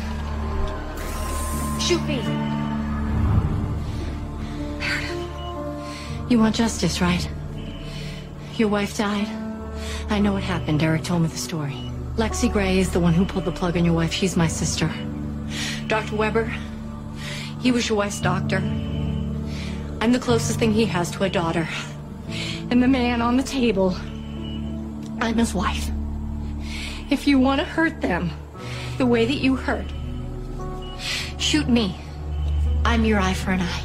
Shoot me. You want justice, right? Your wife died. I know what happened. Derek told me the story. Lexi Gray is the one who pulled the plug on your wife. She's my sister. Dr. Weber, he was your wife's doctor. I'm the closest thing he has to a daughter. And the man on the table, I'm his wife. If you want to hurt them the way that you hurt, shoot me. I'm your eye for an eye.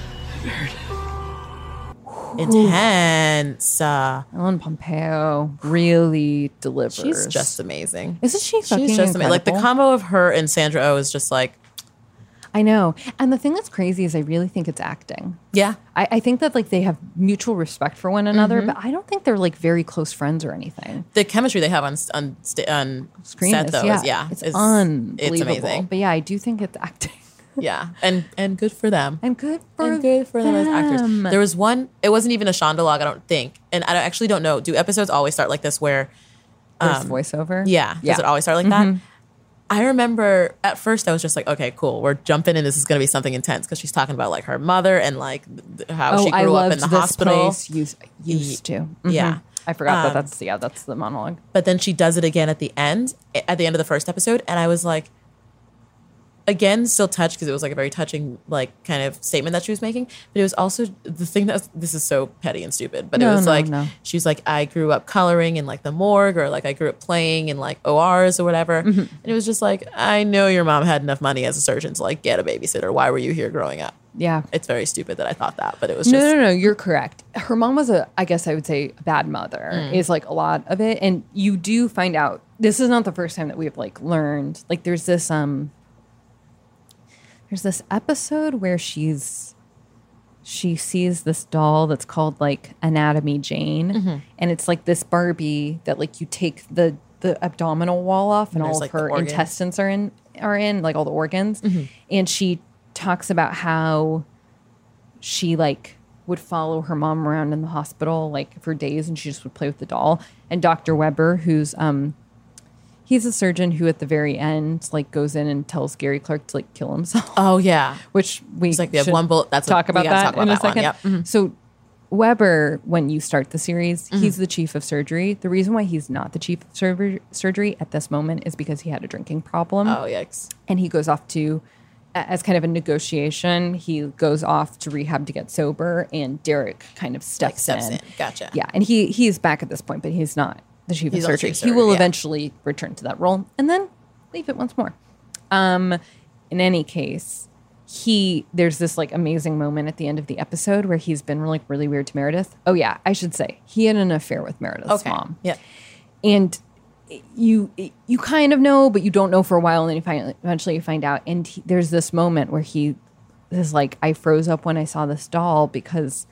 Intense. Ellen Pompeo really delivers. She's just amazing. Isn't she fucking She's just amazing. Like the incredible? combo of her and Sandra Oh is just like, I know. And the thing that's crazy is I really think it's acting. yeah. I think that like they have mutual respect for one another, Mm-hmm. but I don't think they're like very close friends or anything. The chemistry they have on Screen set is, though, yeah, is, yeah, it's is- unbelievable. It's amazing. But yeah, I do think it's acting. Yeah, and good for them. And good for them as actors. them. There was one. It wasn't even a Shondalag, I don't think, and I actually don't know. Do episodes always start like this, where There's voiceover. Yeah, does it always start like that? I remember at first I was just like, okay, cool, we're jumping in. This is going to be something intense because she's talking about like her mother and like how she I grew up loved in the this hospital. place used to. Yeah. Mhm. I forgot that that's the monologue. But then she does it again at the end of the first episode, and I was like, again, still touched because it was like a very touching like kind of statement that she was making. But it was also the thing that was, this is so petty and stupid, but it was she was like, I grew up coloring in like the morgue, or like I grew up playing in like ORs or whatever. And it was just like, I know your mom had enough money as a surgeon to like get a babysitter. Why were you here growing up? Yeah. It's very stupid that I thought that, but it was just No, you're correct. Her mom was I guess I would say a bad mother is like a lot of it. And you do find out, this is not the first time that we've like learned, like there's this episode where she sees this doll that's called like Anatomy Jane. And it's like this Barbie that like you take the abdominal wall off and all of like, the her organs. intestines are in like all the organs. And she talks about how she like would follow her mom around in the hospital like for days, and she just would play with the doll. And Dr. Weber, who's he's a surgeon who at the very end like goes in and tells Gary Clark to like kill himself. Oh yeah, which we it's like we have should one bullet. That's talk about we gotta that talk about in a that one. second. Yep. Mhm. So Weber, when you start the series, he's the chief of surgery. The reason why he's not the chief of surgery at this moment is because he had a drinking problem. Oh yikes! And he goes off to, as kind of a negotiation, he goes off to rehab to get sober, and Derek kind of steps in. Gotcha. Yeah, and he's back at this point, but he's not the chief He's of not surgery. chief He will surgery, yeah. eventually return to that role and then leave it once more. In any case, there's this like amazing moment at the end of the episode where he's been like really weird to Meredith. Oh yeah, I should say he had an affair with Meredith's mom. Yeah. And you kind of know, but you don't know for a while, and then eventually you find out. And there's this moment where he is like, I froze up when I saw this doll because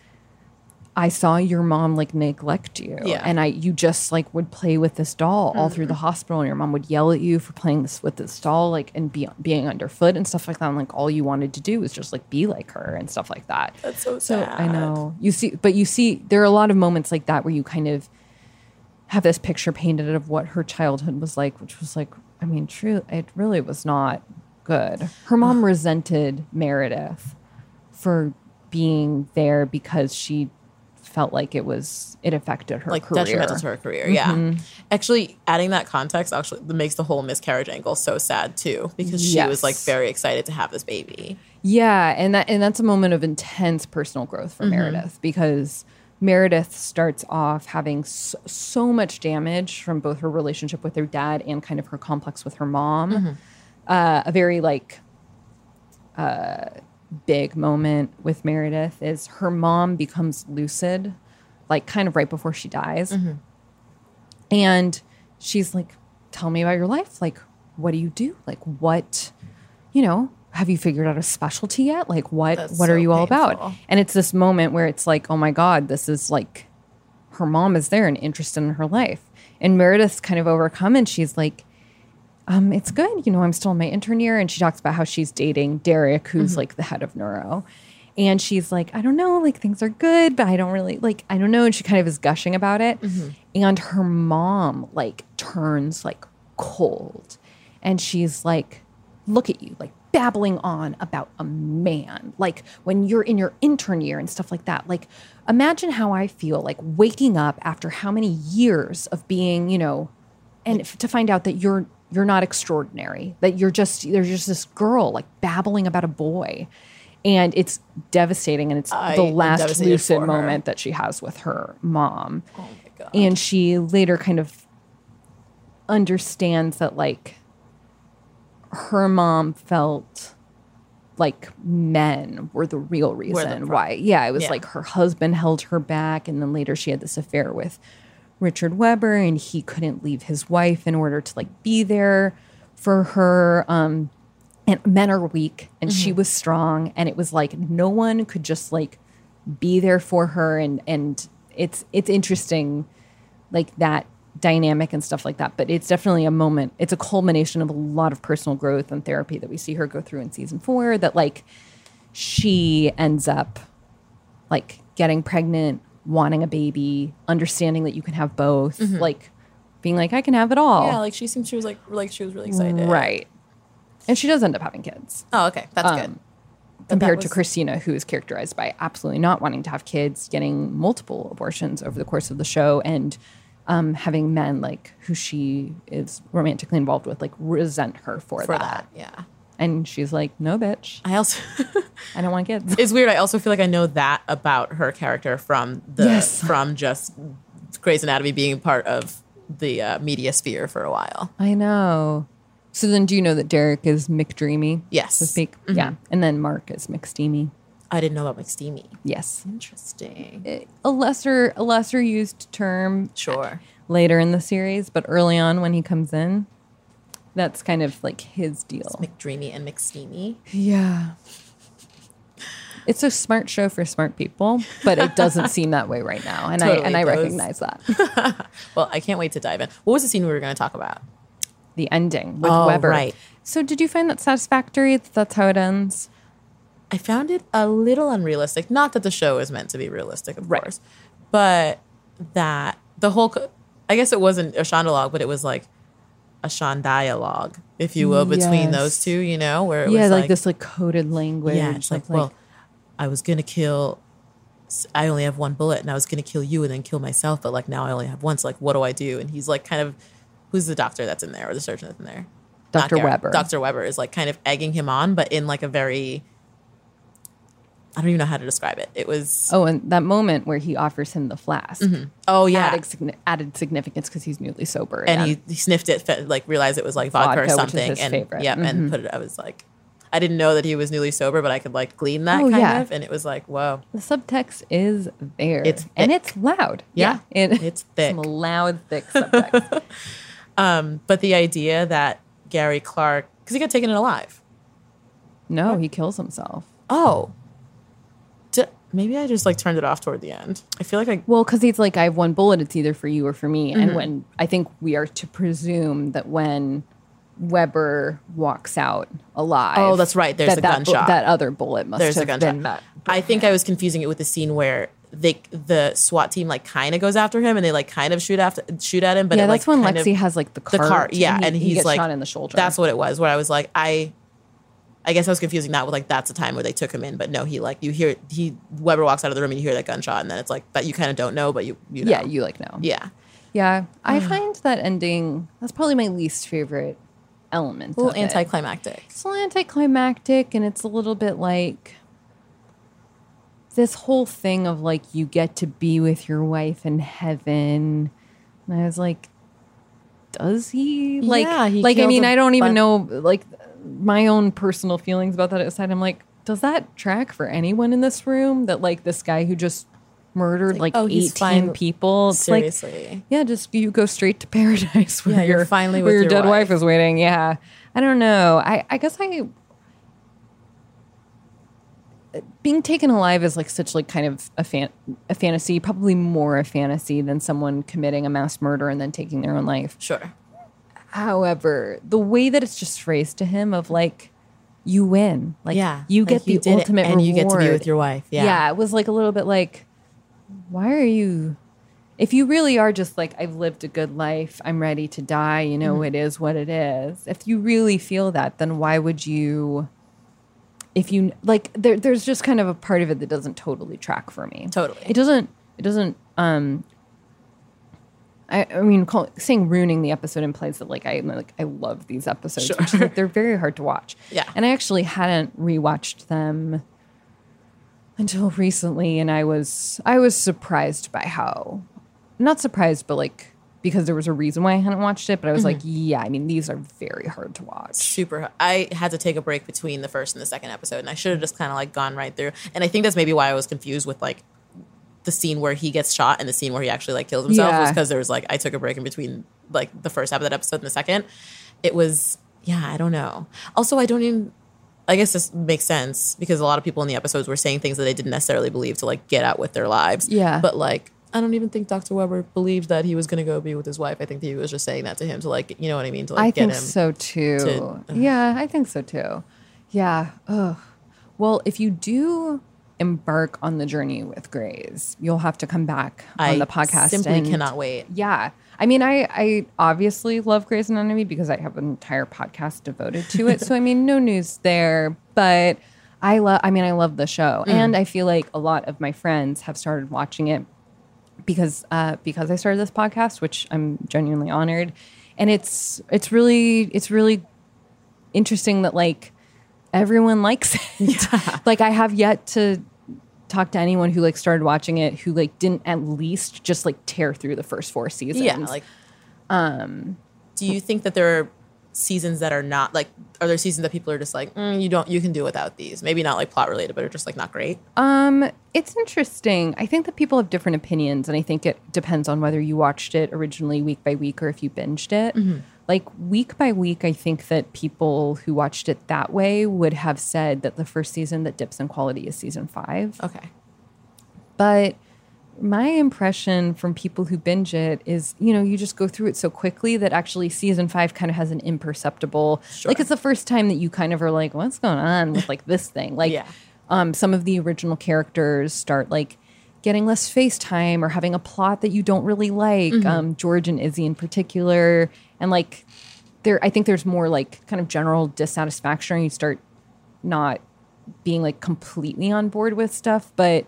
I saw your mom like neglect you. Yeah. And you just like would play with this doll all through the hospital, and your mom would yell at you for playing with this doll, like, and being underfoot and stuff like that. And like all you wanted to do was just like be like her and stuff like that. That's so sad. I know. You see there are a lot of moments like that where you kind of have this picture painted of what her childhood was like, which was like, I mean, true, it really was not good. Her mom resented Meredith for being there because she felt like it affected her like career. detrimental to her career. Yeah. Actually, adding that context actually makes the whole miscarriage angle so sad too, because she was like very excited to have this baby. Yeah, and that's a moment of intense personal growth for Meredith, because Meredith starts off having so much damage from both her relationship with her dad and kind of her complex with her mom. A very big moment with Meredith is her mom becomes lucid, like kind of right before she dies. And she's like, tell me about your life. Like, what do you do? Like, what, have you figured out a specialty yet? Like, what are you all about? And it's this moment where it's like, oh my God, this is like, her mom is there and interested in her life. And Meredith's kind of overcome and she's like, it's good. I'm still in my intern year. And she talks about how she's dating Derek, who's like the head of neuro. And she's like, I don't know, like things are good, but I don't really I don't know. And she kind of is gushing about it. And her mom like turns like cold. And she's like, look at you, like babbling on about a man, like when you're in your intern year and stuff like that. Like, imagine how I feel like waking up after how many years of being, and to find out that you're not extraordinary, that there's just this girl like babbling about a boy. And it's devastating. And it's the last lucid moment that she has with her mom. Oh my God. And she later kind of understands that like her mom felt like men were the real reason why. Yeah, it was like her husband held her back. And then later she had this affair with Richard Weber and he couldn't leave his wife in order to like be there for her. And men are weak and she was strong. And it was like no one could just like be there for her. And it's interesting like that dynamic and stuff like that. But it's definitely a moment. It's a culmination of a lot of personal growth and therapy that we see her go through in season 4 that like she ends up like getting pregnant, wanting a baby, understanding that you can have both, like being like, I can have it all. Yeah, like she seemed she was really excited. Right. And she does end up having kids. Oh, okay. That's good. Compared to Christina, who is characterized by absolutely not wanting to have kids, getting multiple abortions over the course of the show, and having men like who she is romantically involved with like resent her for that. Yeah. And she's like, no, bitch. I don't want kids. It's weird. I also feel like I know that about her character from from just Grey's Anatomy being part of the media sphere for a while. I know. So then do you know that Derek is McDreamy? Yes. So to speak? Yeah. And then Mark is McSteamy. I didn't know about McSteamy. Yes. Interesting. A lesser used term. Sure. Later in the series, but early on when he comes in, that's kind of like his deal. It's McDreamy and McSteamy. Yeah. It's a smart show for smart people, but it doesn't seem that way right now. And I recognize that. Well, I can't wait to dive in. What was the scene we were going to talk about? The ending with Weber. Right. So did you find that satisfactory? That's how it ends? I found it a little unrealistic. Not that the show is meant to be realistic, of course, but that the whole, I guess it wasn't a Shondialogue, but it was like a Shondialogue, if you will, between those two, where it was like this like coded language. Yeah, it's like, well, I was going to kill, I only have one bullet and I was going to kill you and then kill myself. But like now I only have one. So like, what do I do? And he's like kind of, who's the doctor that's in there or the surgeon that's in there? Dr. Weber. Dr. Weber is like kind of egging him on, but in like a very, I don't even know how to describe it. It was... Oh, and that moment where he offers him the flask. Oh, yeah. Added significance because he's newly sober. And he sniffed it, like realized it was like vodka or something. Which is his favorite. Yeah, and put it, I was like, I didn't know that he was newly sober, but I could like glean that kind of. And it was like, whoa. The subtext is there. It's thick. And it's loud. Yeah. It's thick. Some loud, thick subtext. But the idea that Gary Clark, because he got taken in alive. No, he kills himself. Oh. Maybe I just like turned it off toward the end. I feel like well, because he's like, I have one bullet. It's either for you or for me. And when I think we are to presume that when Weber walks out alive. Oh, that's right. There's a gunshot. That other bullet must have been met. I think I was confusing it with the scene where the SWAT team like kind of goes after him and they like kind of shoot at him. But yeah, it, like, that's when Lexi has like the cart. Yeah, and he he's gets like shot in the shoulder. That's what it was. Where I was like, I guess I was confusing that with like that's the time where they took him in, but no, he like you hear Weber walks out of the room and you hear that gunshot, and then it's like that you kind of don't know, but you know. Yeah, you like know. Yeah. I find that ending that's probably my least favorite element. A little anticlimactic. It's a little anticlimactic, and it's a little bit like this whole thing of like you get to be with your wife in heaven, and I was like, does he? Like, Yeah, he like I killed mean, a I don't even know like my own personal feelings about that aside. I'm like, does that track for anyone in this room? That like this guy who just murdered like oh, he's 18 people. It's Seriously. like, yeah, just you go straight to paradise where Yeah, you're finally where with your your dead wife wife. is waiting. Yeah, I don't know. I guess being taken alive is like such like kind of a fantasy, probably more a fantasy than someone committing a mass murder and then taking their own life. Sure. However, the way that it's just phrased to him of like, you win, like Yeah, you like, get you the did it, ultimate and reward. you get to be with your wife. Yeah. It was like a little bit like, why are you? If you really are just like, I've lived a good life, I'm ready to die, you know, it is what it is. If you really feel that, then why would you? If you like, there's just kind of a part of it that doesn't totally track for me. Totally. It doesn't. I mean, saying ruining the episode implies that like I love these episodes. Sure. Which is, like, they're very hard to watch. Yeah. And I actually hadn't rewatched them until recently, and I was surprised by how, not surprised, but like because there was a reason why I hadn't watched it. But I was like, yeah, I mean, these are very hard to watch. Super. I had to take a break between the first and the second episode, and I should have just kind of like gone right through. And I think that's maybe why I was confused with like the scene where he gets shot and the scene where he actually like kills himself, was because there was like I took a break in between like the first half of that episode and the second. It was I don't know. Also, I guess this makes sense because a lot of people in the episodes were saying things that they didn't necessarily believe to like get out with their lives. Yeah. But like I don't even think Dr. Weber believed that he was going to go be with his wife. I think that he was just saying that to him to like, you know what I mean? To like I get think him. so too. Yeah, I think so too. Yeah. Ugh. Well, if you do embark on the journey with Grey's, you'll have to come back on the podcast. Simply cannot wait. Yeah. I mean, I obviously love Grey's Anatomy because I have an entire podcast devoted to it. So, I mean, no news there. But I love the show. And I feel like a lot of my friends have started watching it because I started this podcast, which I'm genuinely honored. And it's really interesting that like everyone likes it. Yeah. Like I have yet to talk to anyone who like started watching it who like didn't at least just like tear through the first 4 seasons. Yeah, like do you think that there are seasons that are not like, are there seasons that people are just like you can do without these, maybe not like plot related but are just like not great? It's interesting. I think that people have different opinions, and I think it depends on whether you watched it originally week by week or if you binged it. Like week by week, I think that people who watched it that way would have said that the first season that dips in quality is season 5. Okay. But my impression from people who binge it is, you know, you just go through it so quickly that actually season 5 kind of has an imperceptible, like it's the first time that you kind of are like, what's going on with like this thing? Like some of the original characters start like getting less face time or having a plot that you don't really like. George and Izzy in particular. And like I think there's more like kind of general dissatisfaction, and you start not being like completely on board with stuff. But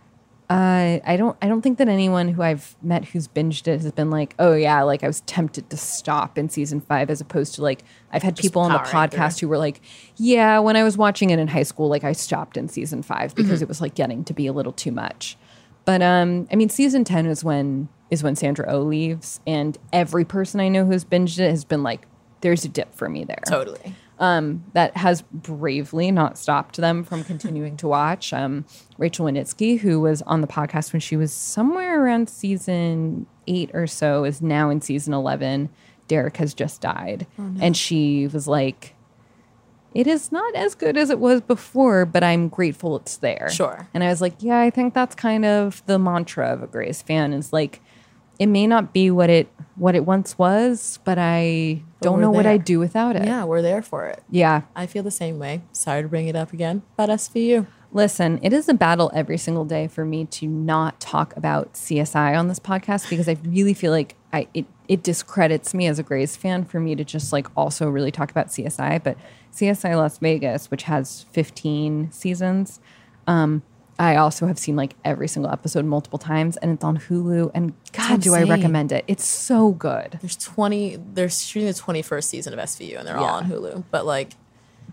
I don't think that anyone who I've met who's binged it has been like, oh yeah, like I was tempted to stop in season 5, as opposed to like I've had people on the podcast who were like, yeah, when I was watching it in high school, like I stopped in season 5 because it was like getting to be a little too much. But I mean, season 10 is when Sandra Oh leaves, and every person I know who's binged it has been like, there's a dip for me there. Totally. That has bravely not stopped them from continuing to watch. Rachel Winitsky, who was on the podcast when she was somewhere around season 8 or so, is now in season 11. Derek has just died. Oh, no. And she was like, it is not as good as it was before, but I'm grateful it's there. Sure. And I was like, yeah, I think that's kind of the mantra of a Grey's fan, is like, it may not be what it once was, but I don't know what I'd do without it. Yeah, we're there for it. Yeah. I feel the same way. Sorry to bring it up again, but SVU. Listen, it is a battle every single day for me to not talk about CSI on this podcast, because I really feel like it discredits me as a Grey's fan for me to just like also really talk about CSI. But CSI Las Vegas, which has 15 seasons, I also have seen like every single episode multiple times, and it's on Hulu, and God, do I recommend it. It's so good. They're shooting the 21st season of SVU, and they're all on Hulu. But like,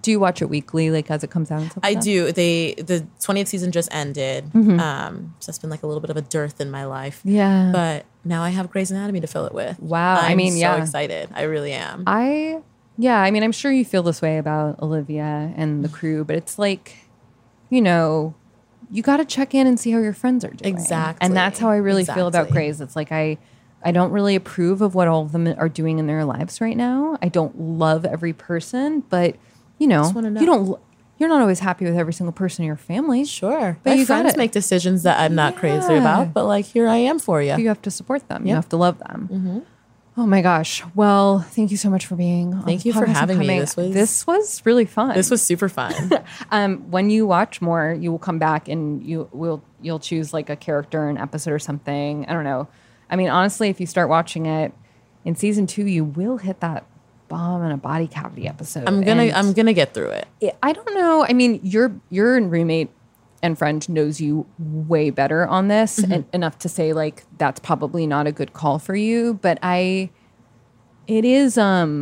Do you watch it weekly, like as it comes out? And stuff like I that? do. The 20th season just ended. Mhm. So it's been like a little bit of a dearth in my life. Yeah. But now I have Grey's Anatomy to fill it with. Wow. I'm yeah. so excited. I really am. I'm sure you feel this way about Olivia and the crew, but it's like, you know, you got to check in and see how your friends are doing. Exactly. And that's how I really feel about Exactly. Grey's. It's like I don't really approve of what all of them are doing in their lives right now. I don't love every person, but you know, Just wanna know. you're not always happy with every single person in your family. Sure. But My you friends gotta make decisions that I'm not crazy about, but like here I am for you. You have to support them. You Yep. have to love them. Mm-hmm. Oh my gosh. Well, thank you so much for being on Thank the you for podcast and having me. coming. This was really fun. This was super fun. When you watch more, you will come back and you'll choose like a character, an episode or something. I don't know. I mean, honestly, if you start watching it in season 2, you will hit that bomb in a body cavity episode. I'm gonna get through it. I don't know. I mean, your roommate and friend knows you way better on this, and enough to say like that's probably not a good call for you. But it is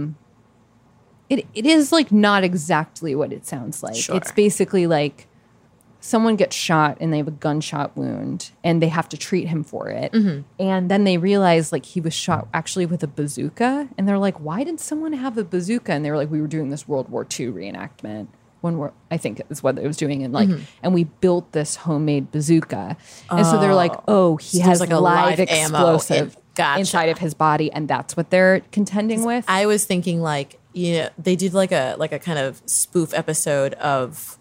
like not exactly what it sounds like. Sure. It's basically like someone gets shot and they have a gunshot wound and they have to treat him for it. And then they realize like he was shot actually with a bazooka. And they're like, why did someone have a bazooka? And they were like, we were doing this World War II reenactment. I think is what it was doing. And like, and we built this homemade bazooka. And so they're like, oh, he So has there's like a live explosive Gotcha. inside of his body. And that's what they're contending with. I was thinking like, they did like a kind of spoof episode of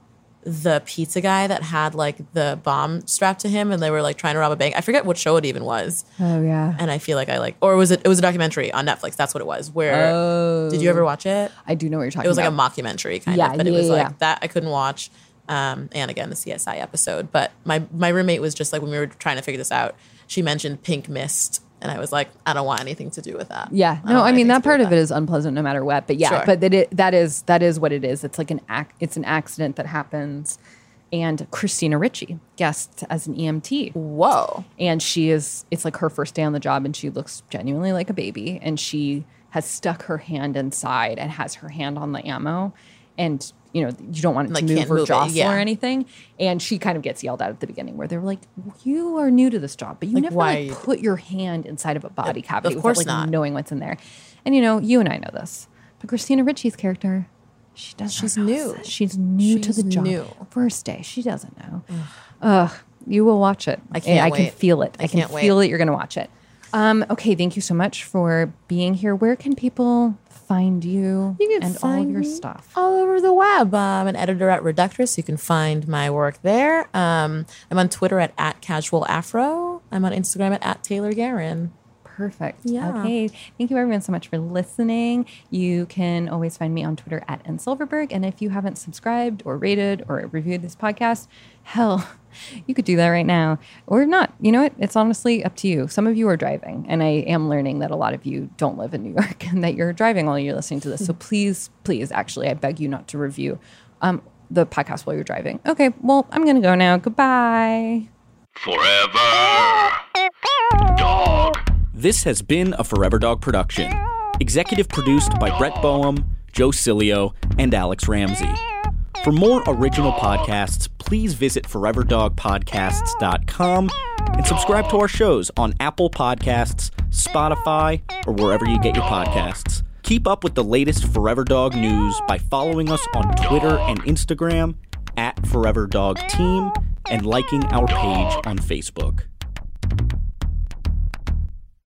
the pizza guy that had like the bomb strapped to him and they were like trying to rob a bank. I forget what show it even was. Oh yeah. And I feel like it was a documentary on Netflix. That's what it was. Did you ever watch it? I do know what you're talking about. It was like a mockumentary kind of, but it was like that I couldn't watch. And again, the CSI episode. But my roommate was just like, when we were trying to figure this out, she mentioned pink mist. And I was like, I don't want anything to do with that. Yeah. No, I mean, that part of it is unpleasant no matter what. But yeah, Sure. but that is what it is. It's like an accident that happens. And Christina Ricci guests as an EMT. Whoa. And it's like her first day on the job and she looks genuinely like a baby. And she has stuck her hand inside and has her hand on the ammo. And, you know, you don't want it Like, to move can't or move it, jostle yeah. or anything. And she kind of gets yelled at the beginning where they're like, you are new to this job, but you Like, never why like, are you- put your hand inside of a body cavity of course without like not. knowing what's in there. And, you know, you and I know this. But Christina Ricci's character, she doesn't She's know new. this. She's new to the She's job. new. First day. She doesn't know. You will watch it. I can't I can wait. feel it. I I can can't wait. feel that you're going to watch it. Okay, thank you so much for being here. Where can people find you, and all of your stuff? All over the web. I'm an editor at Reductress. You can find my work there. I'm on Twitter at @casualafro. I'm on Instagram at Taylor Guerin. Perfect. Yeah. Okay. Thank you everyone so much for listening. You can always find me on Twitter at @nsilverberg. And if you haven't subscribed or rated or reviewed this podcast, hell, you could do that right now or not. You know what? It's honestly up to you. Some of you are driving, and I am learning that a lot of you don't live in New York and that you're driving while you're listening to this. So please, actually, I beg you not to review the podcast while you're driving. Okay. Well, I'm going to go now. Goodbye. Forever Dog. This has been a Forever Dog production. Executive produced by Brett Boehm, Joe Cilio, and Alex Ramsey. For more original podcasts, please visit foreverdogpodcasts.com and subscribe to our shows on Apple Podcasts, Spotify, or wherever you get your podcasts. Keep up with the latest Forever Dog news by following us on Twitter and Instagram @ForeverDogTeam and liking our page on Facebook.